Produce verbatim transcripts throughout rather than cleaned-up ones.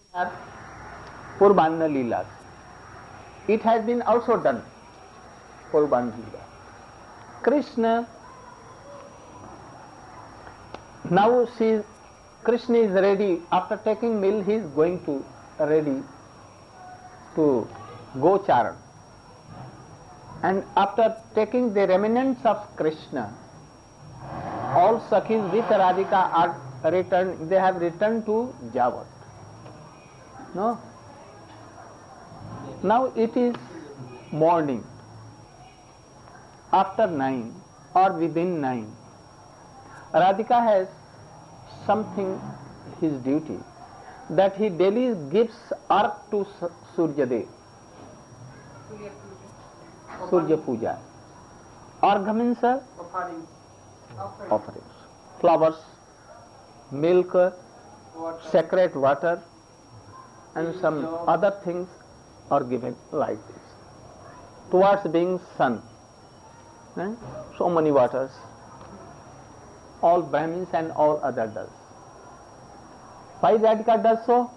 are Purbanna Leelas. It has been also done, Purbanna Leela. Krishna, now she, Krishna is ready, after taking meal he is going to ready to go charan. And after taking the remnants of Krishna, all Sakhis with Radhika are returned, they have returned to Javat. No? Now it is morning, after nine or within nine. Radhika has something, his duty, that he daily gives ark to Suryadev. Surya Puja. Argha means Offerings. offerings. Flowers, milk, Water. sacred water, and some other things are given like this. Towards being sun, eh? So many waters, all Brahmins and all other does. Why Radhika does so?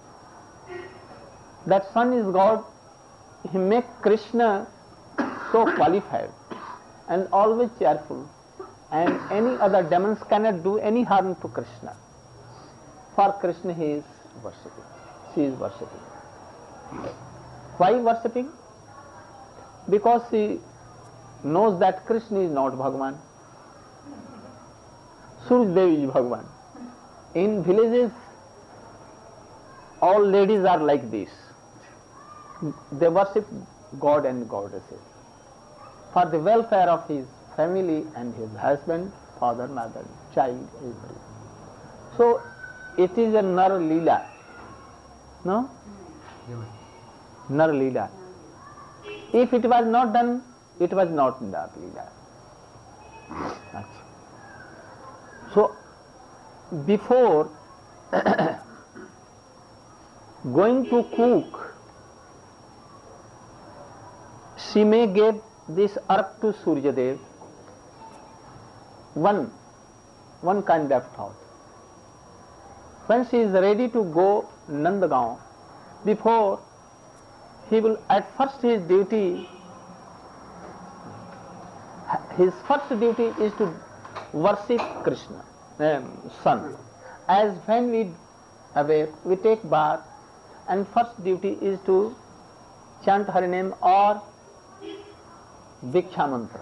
That sun is God, he make Krishna so qualified and always cheerful, and any other demons cannot do any harm to Krishna. For Krishna he is worshipping, she is worshipping. Why worshipping? Because she knows that Krishna is not Bhagavan. Suryadev is Bhagavan. In villages, all ladies are like this. They worship God and goddesses for the welfare of his family and his husband, father, mother, child, everybody. So it is a Nar Leela. No? Nar Leela. If it was not done, it was not Nar Leela. So before going to cook, she may give this ark to Suryadev, one, one kind of thought. When she is ready to go Nandagaon, before he will, at first his duty, his first duty is to worship Krishna, um, sun. As when we awake, we take bath, and first duty is to chant her name or Diksha mantra.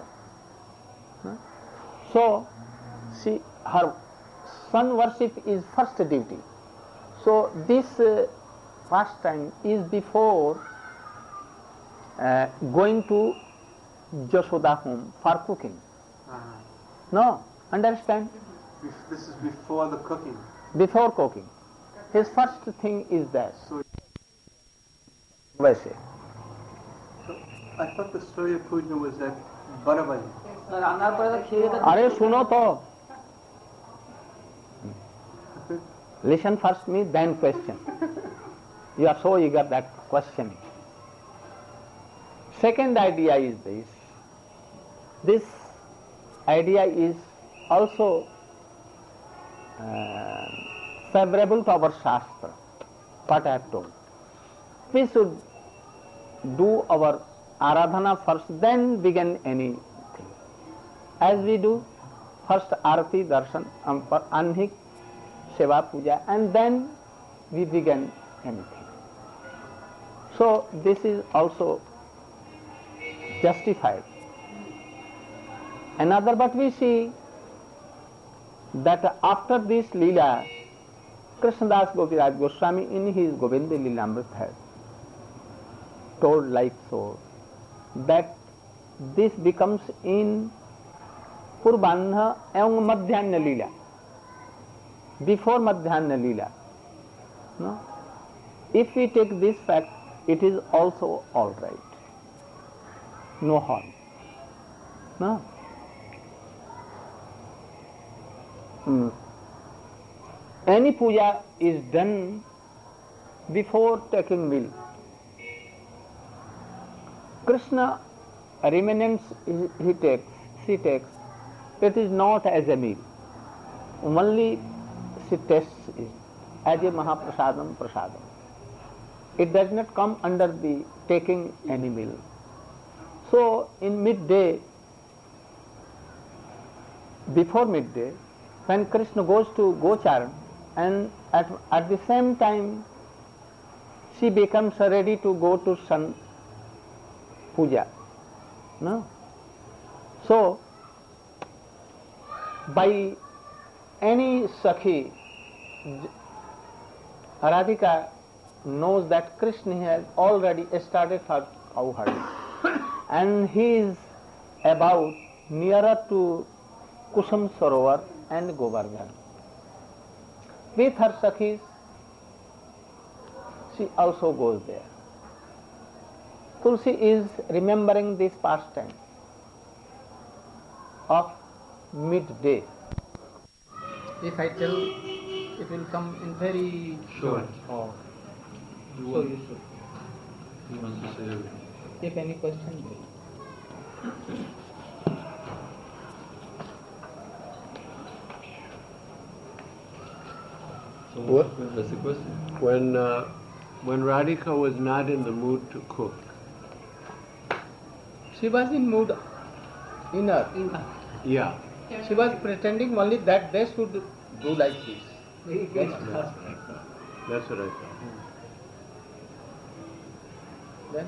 So, she, her sun worship is first duty. So, this uh, pastime is before uh, going to Jashoda home for cooking. Uh-huh. No, understand? This is before the cooking. Before cooking. His first thing is that. So, वैसे so I thought the Surya Puja was at Baravali. अरे सुनो तो, listen first me, then question. You are so eager that questioning. Second idea is this. This idea is also uh, favorable to our Shastra, what I have told. We should do our Aradhana first, then begin anything. As we do, first Arati, Darshan, Anhik, Seva, Puja, and then we begin anything. So this is also justified. Another, but we see that after this Leela, Krishnadas Gopiraj Goswami in his Govinda Leelamrita has told like so, that this becomes in Purbanna and Madhyana Leela, before Madhyana Leela. No? If we take this fact, it is also all right. No harm. No? Mm. Any puja is done before taking meal. Krishna remnants he, he takes, she takes, it is not as a meal. Only she tastes it as a Mahaprasadam prasadam. It does not come under the taking any meal. So in midday, before midday, when Krishna goes to Gocharan, and at, at the same time she becomes ready to go to sun puja. No? So by any Sakhi, Radhika knows that Krishna has already started her cow herding and he is about nearer to Kusum Sarovar and Govardhan. With her Sakhis, she also goes there. Tulsi is remembering this pastime of midday. If I tell, it will come in very short. Oh. You So want- you should. He wants to say everything. If any question, please. So What- what's the question? When uh, when Radhika was not in the mood to cook, She was in mood inner. yeah, She was pretending only that they should do like this. That's that's what I thought. Then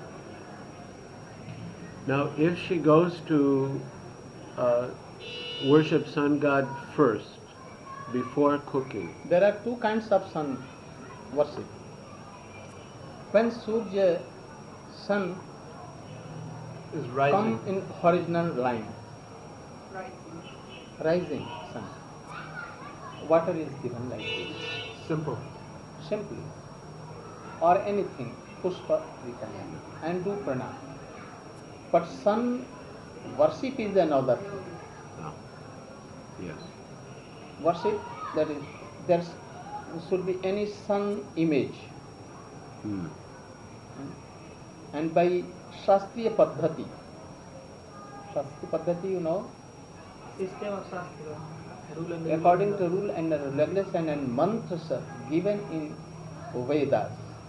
Now, if she goes to uh, worship sun god first before cooking, there are two kinds of sun worship. When Surya, sun Is come in horizontal line, Rising. rising sun, water is given like this, Simple. simply, or anything, pushpa we can have, and do pranam. But sun worship is another thing. no. Yes. Worship, that is, there should be any sun image, Hmm. and by Shastriya Paddhati, Shastriya Paddhati, you know, System of Shastra. Rule and according to rule and regulation and mantras are given in Vedas,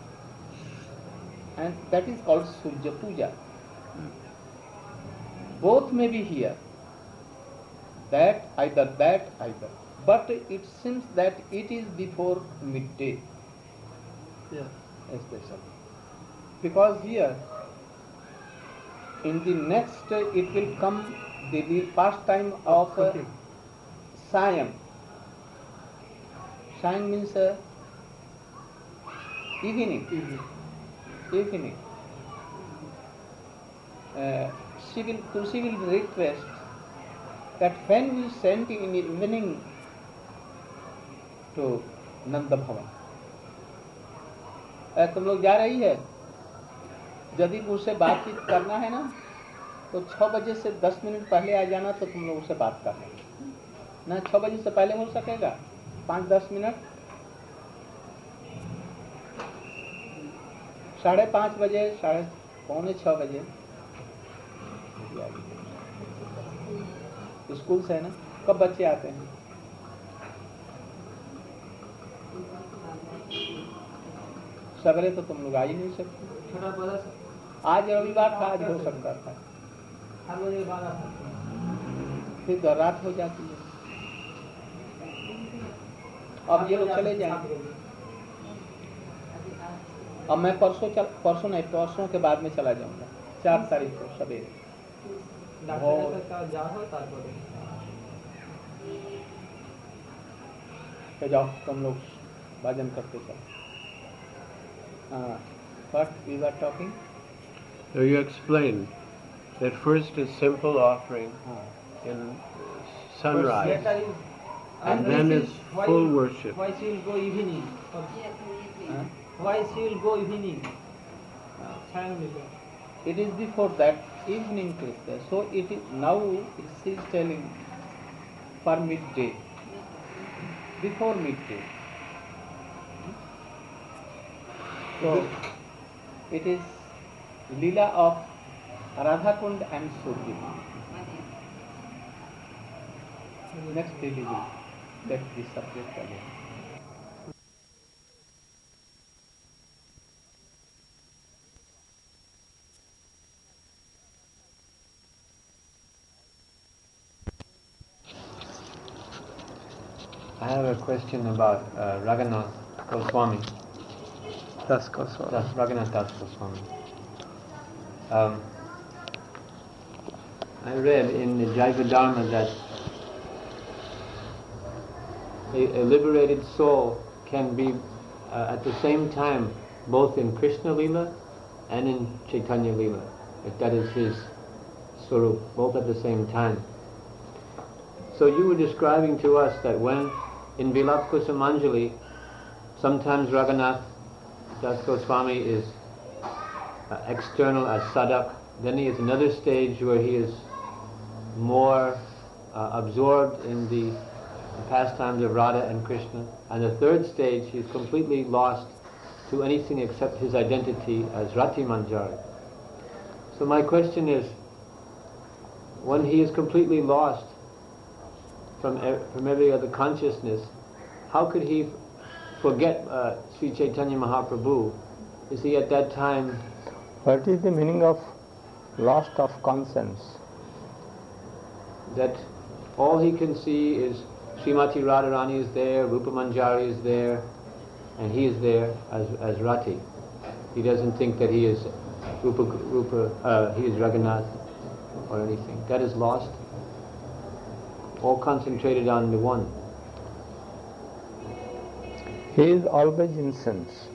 and that is called Surya Puja. Both may be here, that either that either, but it seems that it is before midday, Yeah. especially because here in the next uh, it will come the, the pastime of uh, Cooking. Sayam. Sayam means uh, evening. Evening. Evening. Uh, she will, Tulsi will request that when we send in evening to Nanda Bhavan, अ, तुम लोग जा रही है, यदि उससे बातचीत करना है ना, तो छः बजे से दस मिनट पहले आ जाना, तो तुम लोग उससे बात कर लेंगे ना। छः बजे से पहले हो सकेगा? पाँच दस मिनट, साढ़े पाँच बजे, साढ़े पौने छः बजे स्कूल से है ना, कब बच्चे आते हैं? सवेरे तो तुम लोग आ ही नहीं सकते। छोटा बड़ा सा आज रविवार था, आज हो सकता था, हर बजे के बाद आ सकते हैं। फिर तो रात हो जाती है। अब ये लोग चले जाएंगे। अब मैं परसों चल परसों नहीं परसों के बाद में चला जाऊंगा, चार तारीख को सवेरे। डॉक्टर का जाओ तारपरे तो जाओ तुम लोग भजन करते चलो। हाँ, what we were talking? So you explained that first is simple offering हाँ, in sunrise, Later is and this then is why- full worship. Why she will go evening? Yes, in evening. हाँ. Why she will go evening? Sayang Lila. It is before that evening Krishna. So it is now she is telling for midday, before midday. So it is Leela of Radhakund and Surya. Next day we will take this subject again. I have a question about uh, Raghunath Goswami. Das Goswami. Das, Raghunath Das Goswami. Um, I read in the Jaiva Dharma that a, a liberated soul can be uh, at the same time both in Krishna Lila and in Chaitanya Lila. If that is his swarup, both at the same time. So you were describing to us that when in Vilap Kusumanjali, sometimes Raghunath Das Goswami is uh, external as Sadak, then he is another stage where he is more uh, absorbed in the pastimes of Radha and Krishna, and the third stage he is completely lost to anything except his identity as Rati Manjari. So my question is, when he is completely lost from, e- from every other consciousness, how could he f- forget uh, Sri Chaitanya Mahaprabhu? Is he at that time... What is the meaning of lost of conscience? That all he can see is Srimati Radharani is there, Rupa Manjari is there, and he is there as, as Rati. He doesn't think that he is Rupa, Rupa uh, he is Raghunath or anything. That is lost. All concentrated on the one. He is always in sense,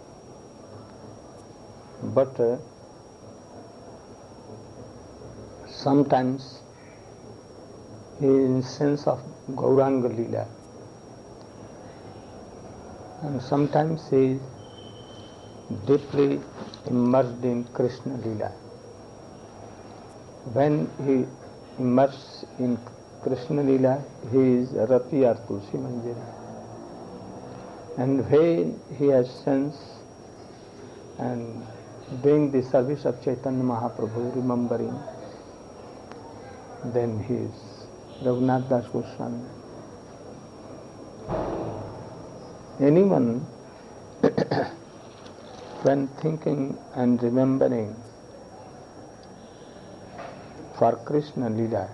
but uh, sometimes he is in sense of Gauranga Leela, and sometimes he is deeply immersed in Krishna Leela. When he immerses in Krishna Leela, he is Rati or Tulsi Manjari. And when he has sense and doing the service of Chaitanya Mahaprabhu, remembering, then he is Raghunath Das Goswami. Anyone when thinking and remembering for Krishna Leela,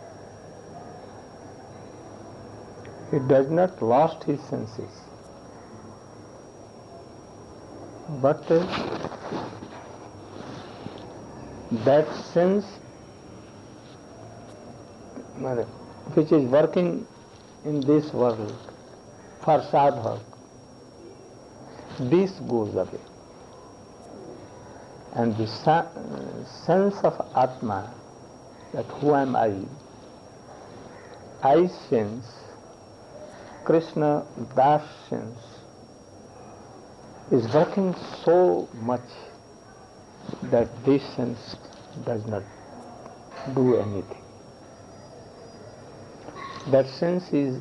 he does not lost his senses, but uh, that sense which is working in this world for sadhak, this goes away. And the sa- sense of Atma, that who am I, I sense, Krishna Das sense, is working so much that this sense does not do anything. That sense is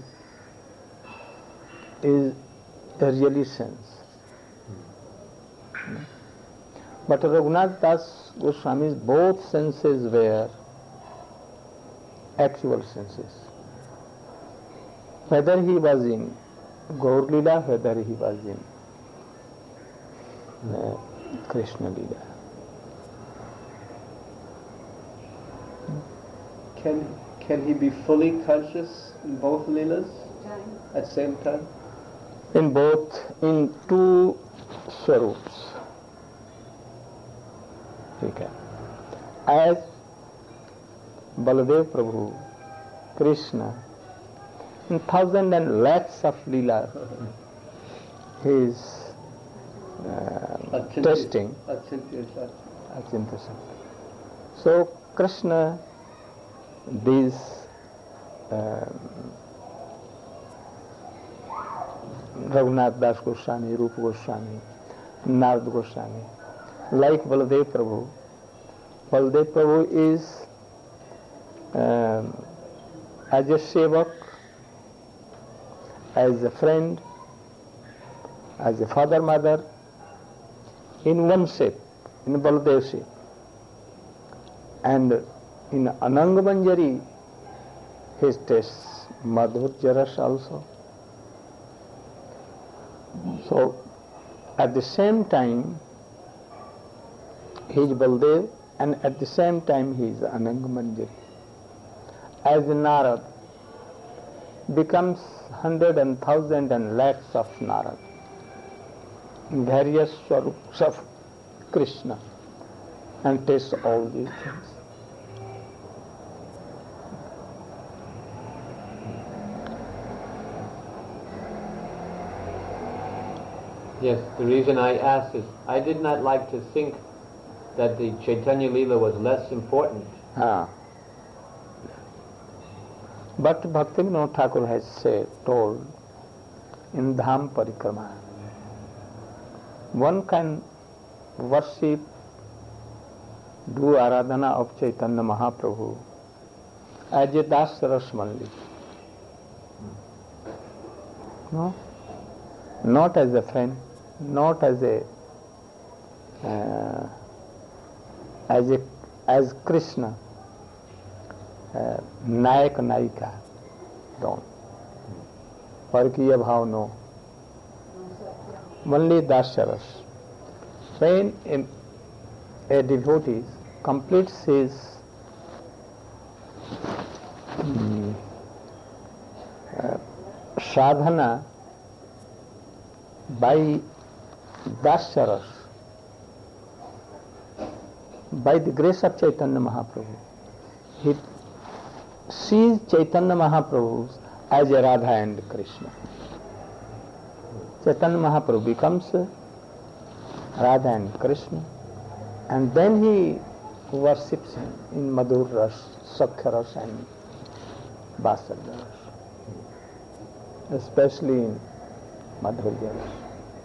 is a really sense. But Raghunath Das Goswami's both senses were actual senses. Whether he was in Gaur Leela, whether he was in uh, Krishna Leela. Can can he be fully conscious in both Leelas at the same time? In both, in two swarups. He can. As Baladev Prabhu, Krishna, in thousand and lakhs of Leela, he is uh, testing. Achintya Shakti. So Krishna, these um, Raghunath Das Goswami, Rupa Goswami, Narad Goswami, like Baladev Prabhu. Baladev Prabhu is um, as a sevak, as a friend, as a father, mother, in one shape, in Baladev shape. And in Ananga Manjari, he tastes Madhur Jaras also. So, at the same time, he is Baldev, and at the same time he is Ananga Manjari. As Narad, becomes hundred and thousand and lakhs of Narad, various swarups of Krishna, and tastes all these things. Yes, the reason I asked is I did not like to think that the Chaitanya Leela was less important. Ah. But Bhaktivinoda Thakur has said, told in Dham Parikrama, one can worship, do Aradhana of Chaitanya Mahaprabhu as a Das Rasmali. No? Not as a friend, not as a uh, as a as Krishna, uh, Nayak Naika, don't. Parkiya bhav no. Only Dasyaras. When a, a devotee completes his um, uh, sadhana by Dasyaras, by the grace of Chaitanya Mahaprabhu, he sees Chaitanya Mahaprabhu as a Radha and Krishna. Chaitanya Mahaprabhu becomes Radha and Krishna, and then he worships him in Madhur Ras, Sakhya Ras and Vasalya Ras, especially in Madhurya Ras.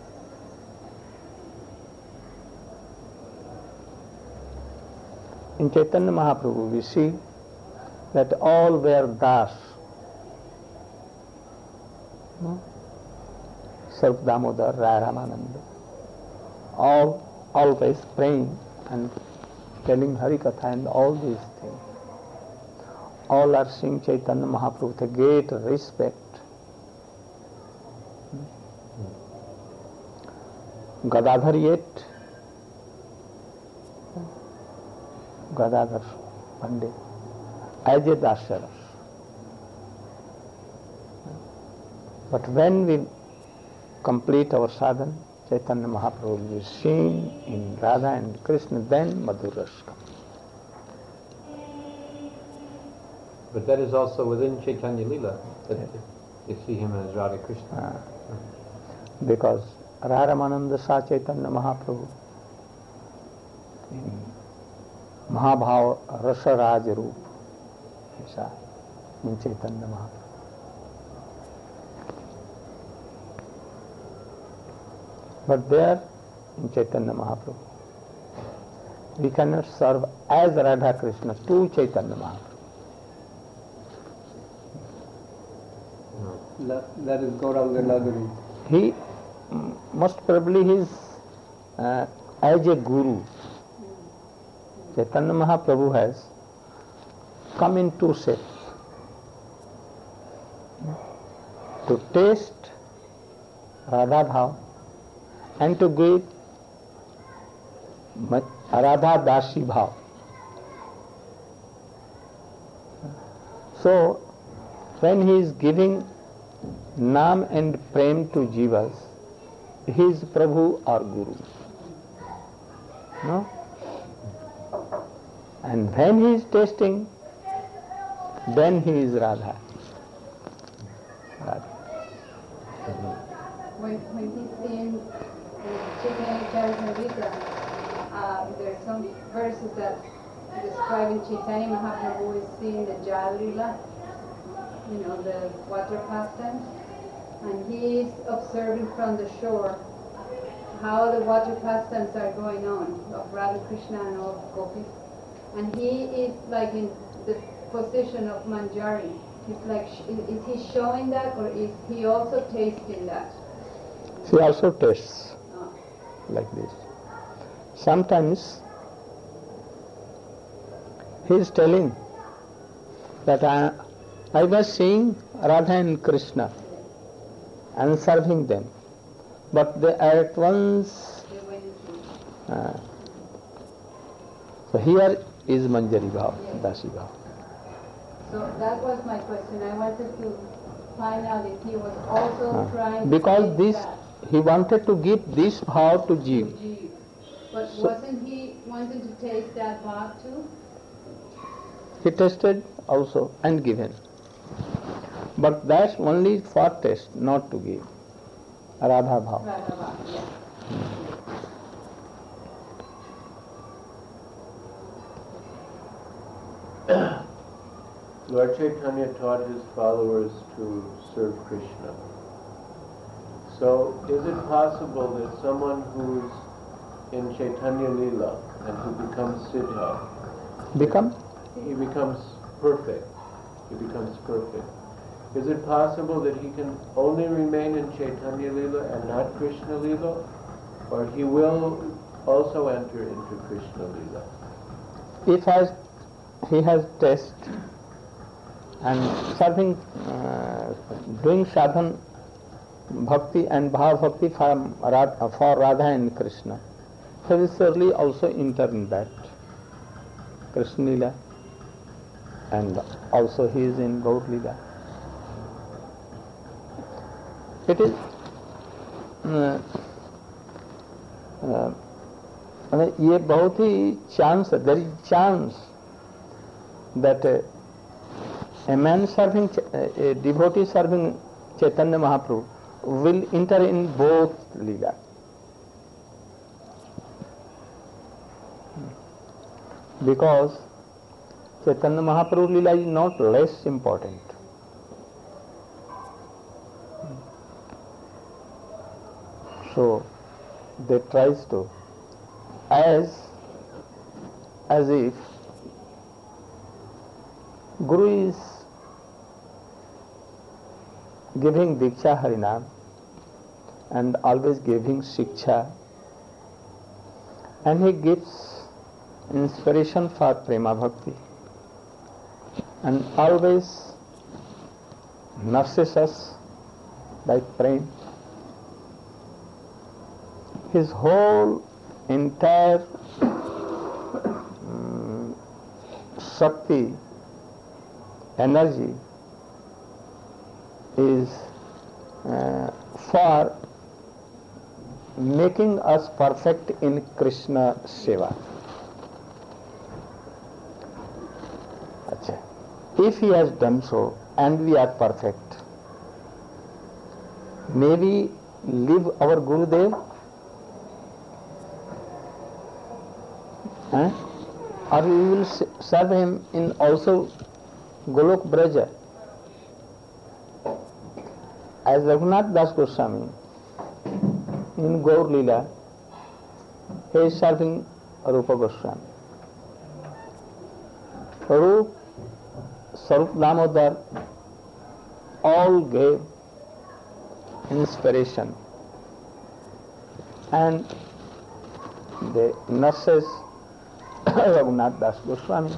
In Chaitanya Mahaprabhu we see that all were Das. No? Sarv Damodar, Raya Ramananda, all always praying and telling Harikatha and all these things. All are seeing Chaitanya Mahaprabhu with a great respect. Gadadhar yet, Gadadhar Pandit, as a Dasyaras. But when we complete our sadhana, Chaitanya Mahaprabhu will be seen in Radha and Krishna, then Madhur Ras comes. But that is also within Chaitanya Leela, that you see him as Radha Krishna. Ah. Because Raramananda saw Chaitanya Mahaprabhu in Mahabhav Rasa Raj Roop, he saw in Chaitanya Mahaprabhu. But there in Chaitanya Mahaprabhu, we cannot serve as Radha Krishna to Chaitanya Mahaprabhu. That, that is Gauranga Nagari. He mm, most probably he is uh, as a guru. Chaitanya Mahaprabhu has come in two shapes. To taste Radha Bhav and to give Radha Dasi Bhav. So when he is giving Nam and Prem to Jivas, he is Prabhu or Guru. No? And when he is tasting, then he is Radha. Radha. When, when he's in Chaitanya Charitamrita, uh, there are some verses that describing Chaitanya Mahaprabhu is seeing the Jalila, you know, the water pastimes, and he is observing from the shore how the water pastimes are going on of Radha Krishna and all gopis. And he is like in the position of Manjari. He's like, is he showing that, or is he also tasting that? He also tastes Oh. like this. Sometimes he is telling that I, I was seeing Radha and Krishna and serving them, but they at once. They went into- Uh, so here is Manjari Bhav, Dasi Bhav. So that was my question. I wanted to find out if he was also Uh, trying to because take this, that he wanted to give this vow to to Jeev. Jeev. But So- wasn't he wanting to take that back too? He tested also and given. But that's only for test, not to give. Radha bhav. Radha Bhav, yeah. Lord Chaitanya taught his followers to serve Krishna. So, is it possible that someone who's in Chaitanya Leela and who becomes Siddha, Become? he becomes perfect, he becomes perfect. Is it possible that he can only remain in Chaitanya Leela and not Krishna Leela? Or he will also enter into Krishna Leela? If has, he has test and serving, uh, doing sadhan, bhakti and bhav bhakti for Radha, for Radha and Krishna, he will surely also enter in that Krishna Leela, and also he is in Gaur Leela. It is uh, uh, ये बहुत ही chance, there is chance that uh, a man serving, a devotee serving Chaitanya Mahaprabhu will enter in both Leela. Because Chaitanya Mahaprabhu Leela is not less important. So they tries to, as as if Guru is giving Diksha Harinam and always giving Shiksha, and he gives inspiration for Prema Bhakti and always nurses us by praying. His whole entire um, Shakti, energy is uh, for making us perfect in Krishna Seva. Achha. If he has done so and we are perfect, may we leave our Gurudev? Huh? Or we will serve him in also Golok Braja. As Raghunath Das Goswami in Gaur Leela, he is serving Rupa Goswami. Rup, Sarup Damodar all gave inspiration, and the nurses Raghunath Das Goswami.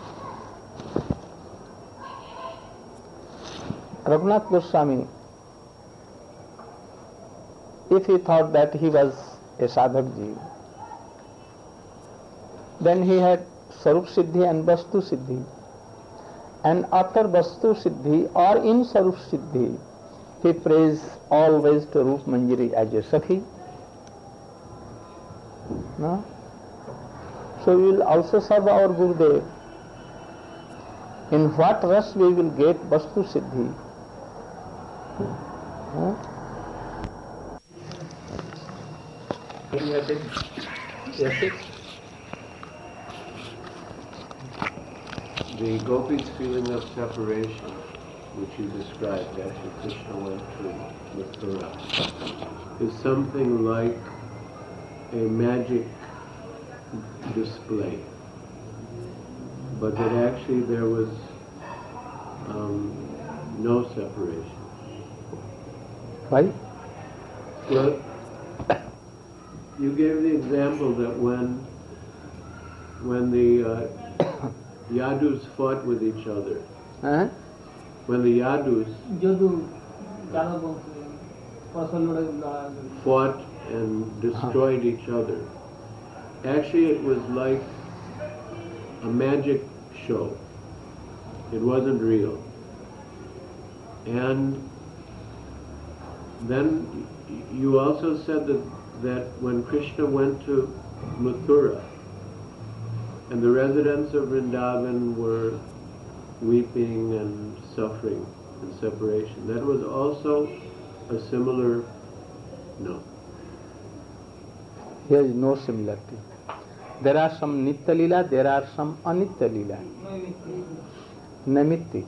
Raghunath Goswami, if he thought that he was a sadhak ji, then he had Sarup Siddhi and Vastu Siddhi. And after Vastu Siddhi or in Sarup Siddhi, he prays always to Rup Manjari as a Sakhi. No? So we will also serve our Gurudev. In what rasa we will get Vastu Siddhi? Huh? The gopis' feeling of separation, which you described after Krishna went to Mathura, is something like a magic display, but that actually there was um, no separation. Why? Well, you gave the example that when when the uh, Yadus fought with each other, Huh? when the Yadus Yadu, Yadu Bhakti, fought and destroyed each other, actually it was like a magic show. It wasn't real. And then you also said that, that when Krishna went to Mathura and the residents of Vrindavan were weeping and suffering in separation, that was also a similar, no. Here is no similarity. There are some Nitya Lila, there are some Anitya Lila. Naimittik.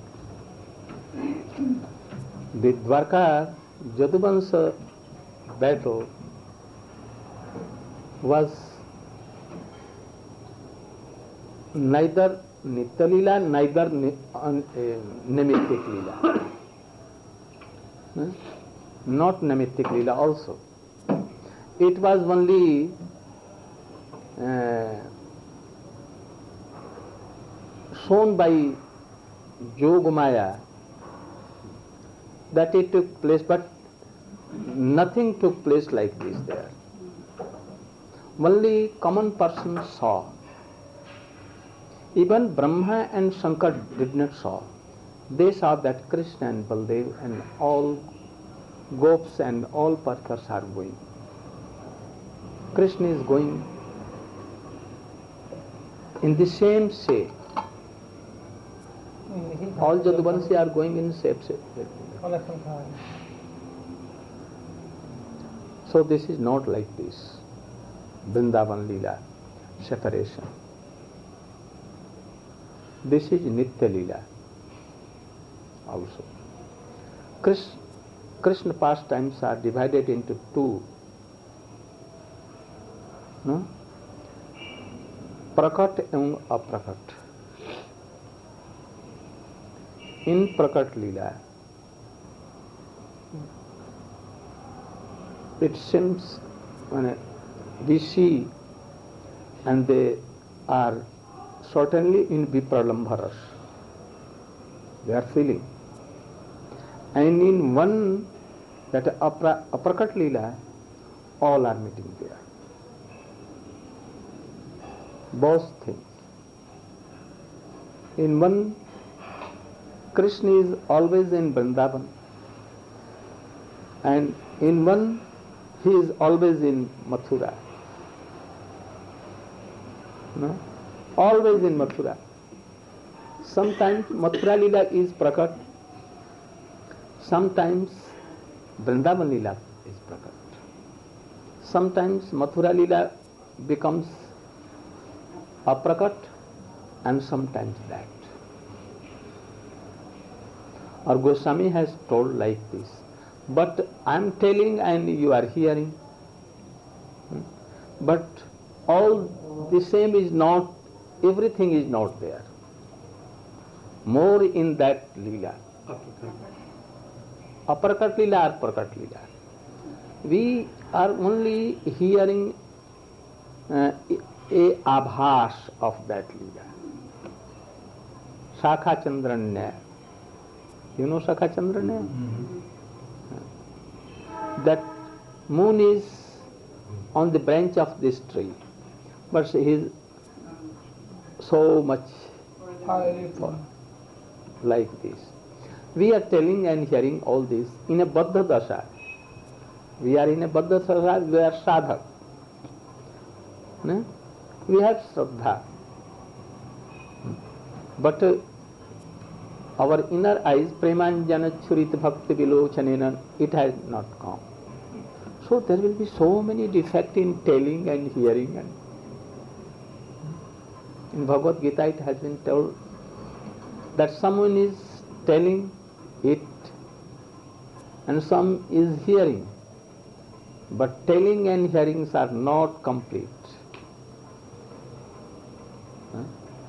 The Dwarka Jaduvansha battle was neither Nitya Lila, neither Naimittik Lila. Hmm? Not Naimittik Lila also. It was only uh, shown by Yogamaya that it took place, but nothing took place like this there. Only common persons saw. Even Brahma and Shankar did not saw. They saw that Krishna and Baldev and all gops and all Parthas are going. Krishna is going in the same shape. All Jaduvanshi are going in same shape. So this is not like this. Vrindavan Leela, separation. This is Nitya Leela also. Krishna, Krishna pastimes are divided into two. No? Prakat and Aprakat. In Prakat Leela, it seems when we see, and they are certainly in Vipralambharas, they are feeling. And in one, that apra, Aprakat Leela, all are meeting there. Both things. In one, Krishna is always in Vrindavan, and in one, he is always in Mathura. No? Always in Mathura. Sometimes Mathura Leela is Prakat, sometimes Vrindavan Leela is Prakat. Sometimes Mathura Leela becomes Aprakat, and sometimes that. Or Goswami has told like this. But I am telling and you are hearing. But all the same is not, everything is not there. More in that Leela. Aprakat Leela or Prakat Leela. We are only hearing uh, a abhas of that Leela. Shakha Chandranya. You know Shakha Chandranya? Mm-hmm. That moon is on the branch of this tree, but he is so much for, like this. We are telling and hearing all this in a Baddha Dasha. We are in a Baddha Dasha, we are sadhak. No? We have Shraddha. But uh, our inner eyes, Premanjana Churit Bhakti Vilochanena, it has not come. So there will be so many defects in telling and hearing. And in Bhagavad Gita it has been told that someone is telling it and some is hearing. But telling and hearings are not complete. Huh?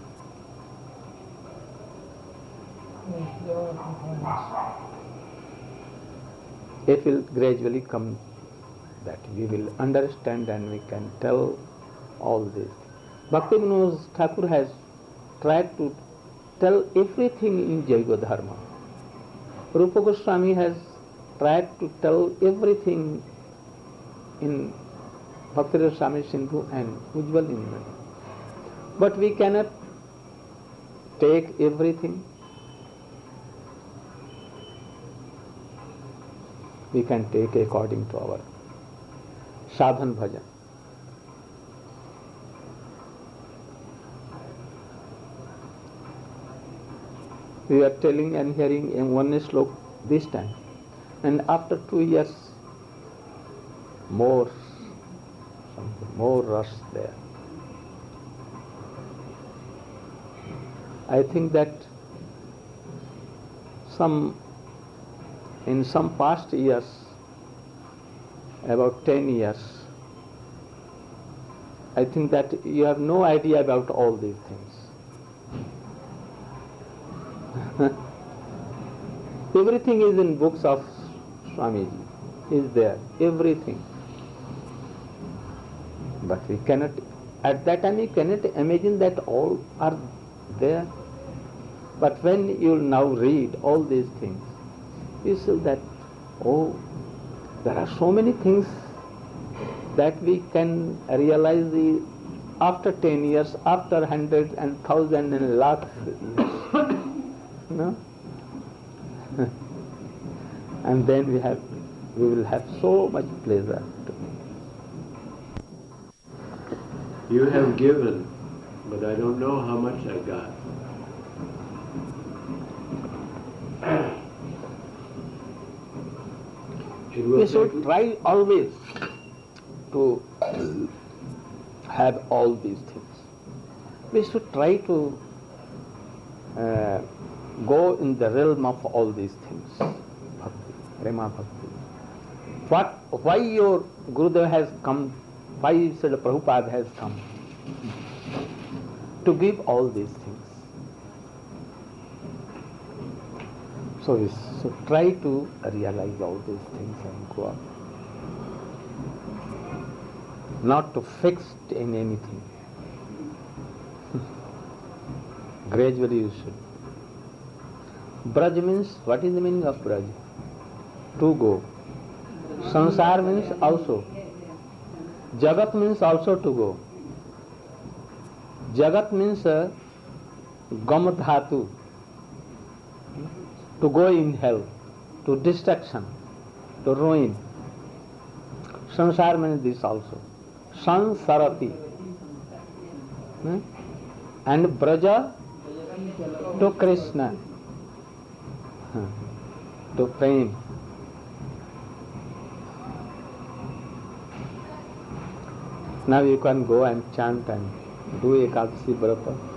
It will gradually come that we will understand and we can tell all this. Bhakti Vinod Thakur has tried to tell everything in Jaiva Dharma. Rupa Goswami has tried to tell everything in Bhakti Rasami Sindhu and Ujjwal Indra. But we cannot take everything. we can take according to our sadhan bhajan. We are telling and hearing in one slok this time, and after two years more something more rush there. I think that some in some past years, about ten years, I think that you have no idea about all these things. Everything is in books of Swamiji, is there, everything. But we cannot, at that time we cannot imagine that all are there. But when you now read all these things, you see that, oh, there are so many things that we can realize the, after ten years, after hundred and thousand and lakhs years. No? And then we have, we will have so much pleasure. You have given, but I don't know how much I got. It will We should take- try always to have all these things. We should try to uh, go in the realm of all these things. Bhakti, Prema Bhakti. What, why your Gurudev has come, why Srila Prabhupada has come? To give all these things. So we should try to realize all these things and go up. Not to fix in anything. Gradually you should. Braj means, what is the meaning of Braj? To go. Sansar means also. Jagat means also to go. Jagat means uh, Gam Dhatu. To go in hell, to destruction, to ruin. Sansar means this also. Sansarati. Hmm? And Braja to Krishna. Hmm. To Prem. Now you can go and chant and do Ekadasi Vrata.